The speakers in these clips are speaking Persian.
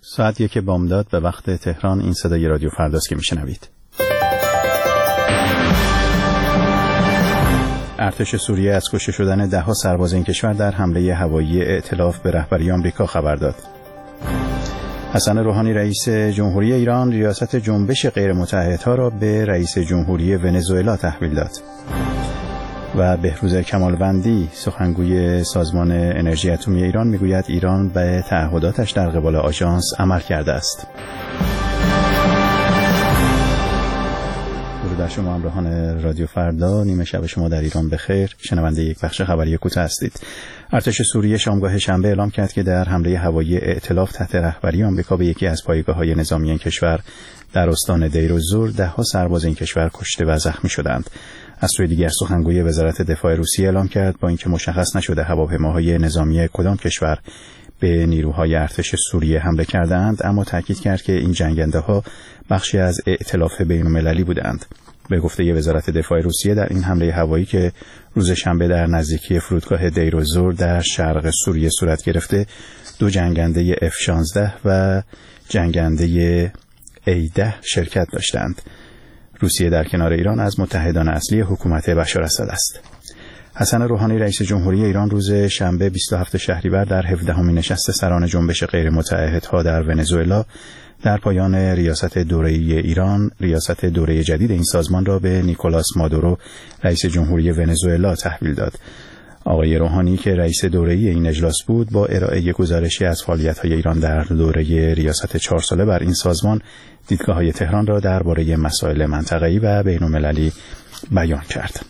ساعت 1 بامداد به وقت تهران. این صدای رادیو فرداست که میشنوید. ارتش سوریه از کشته شدن 10 سرباز این کشور در حمله هوایی ائتلاف به رهبری آمریکا خبر داد. حسن روحانی رئیس جمهوری ایران ریاست جنبش غیرمتحدها را به رئیس جمهوری ونزوئلا تحویل داد. و بهروز کمالوندی سخنگوی سازمان انرژی اتمی ایران میگوید ایران به تعهداتش در قبال آژانس عمل کرده است. درود بر شما همراهان رادیو فردا. نیمه شب شما در ایران بخیر. شنونده یک بخش خبری کوتاه هستید. ارتش سوریه شامگاه شنبه اعلام کرد که در حمله هوایی ائتلاف تحت رهبری آمریکا به یکی از پایگاه‌های نظامی این کشور در استان دیرالزور 10 سرباز این کشور کشته و زخمی شدند. از سوی دیگر سخنگوی وزارت دفاع روسیه اعلام کرد با اینکه مشخص نشده هواپیماهای نظامی کدام کشور به نیروهای ارتش سوریه حمله کردند، اما تاکید کرد که این جنگنده‌ها بخشی از ائتلاف بین‌المللی بودند. به گفته وزارت دفاع روسیه در این حمله هوایی که روز شنبه در نزدیکی فرودگاه دیرالزور در شرق سوریه صورت گرفته، 2 جنگنده F-16 و جنگنده A-10 شرکت داشتند. روسیه در کنار ایران از متحدان اصلی حکومت بشار اسد است. حسن روحانی رئیس جمهوری ایران روز شنبه 27 شهریور در 17مین نشست سران جنبش غیرمتحدها در ونزوئلا در پایان ریاست دوره‌ای ایران ریاست دوره جدید این سازمان را به نیکولاس مادورو رئیس جمهوری ونزوئلا تحویل داد. آقای روحانی که رئیس دوره‌ای این اجلاس بود با ارائه گزارشی از فعالیت‌های ایران در دوره ریاست 4 ساله بر این سازمان دیدگاه‌های تهران را درباره مسائل منطقه‌ای و بین‌المللی بیان کرد.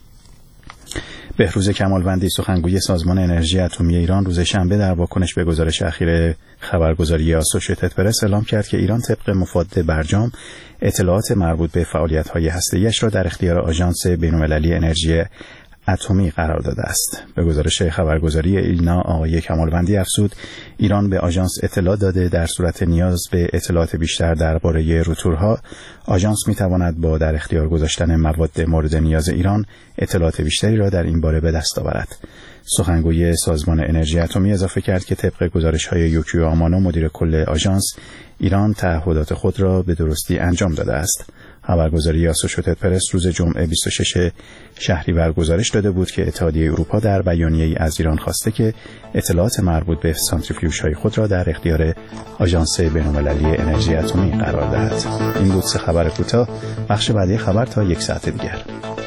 بهروز کمالوندی سخنگوی سازمان انرژی اتمی ایران روز شنبه در واکنش به گزارش اخیر خبرگزاری آسوشیتد پرس اعلام کرد که ایران طبق مفاد برجام اطلاعات مربوط به فعالیت‌های هسته‌ایش را در اختیار آژانس بین‌المللی انرژی اتمی قرار داده است. به گزارش خبرگزاری اینا آقای کمالوندی افزود ایران به آژانس اطلاع داده در صورت نیاز به اطلاعات بیشتر درباره روتورها آژانس می‌تواند با در اختیار گذاشتن مواد مورد نیاز ایران اطلاعات بیشتری را در این باره به دست آورد. سخنگوی سازمان انرژی اتمی اضافه کرد که طبق گزارش‌های یوکیو آمانو مدیر کل آژانس ایران تعهدات خود را به درستی انجام داده است. خبرگزاری آسوشیتد پرس روز جمعه 26 شهریور گزارش داده بود که اتحادیه اروپا در بیانیه‌ای از ایران خواسته که اطلاعات مربوط به سانتریفیوژهای خود را در اختیار آژانس بین‌المللی انرژی اتمی قرار دهد. این بود 3 خبر کوتاه. بخش بعدی خبر تا 1 ساعت دیگر.